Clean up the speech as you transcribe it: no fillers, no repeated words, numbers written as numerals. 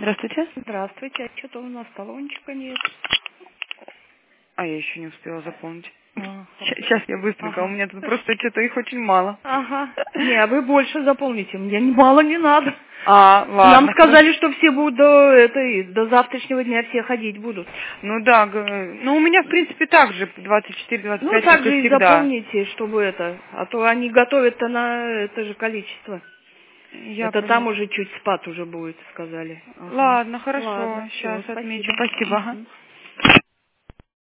Здравствуйте. Здравствуйте. А что-то у нас талончика нет. А я еще не успела заполнить. А, Сейчас я быстренько. ага. У меня тут просто что-то их очень мало. Ага. Не, а вы больше заполните. Мне мало не надо. Ладно. Нам сказали, что все будут до завтрашнего дня все ходить будут. Ну да, ну у меня в принципе так же 24-25, Ну, как так и же и всегда. заполните, чтобы а то они готовят-то на это же количество. Я Это поняла. там уже чуть спад уже будет, сказали. Ага. Ладно, хорошо. Ладно, Сейчас все, отмечу. спасибо. Спасибо. Мгм.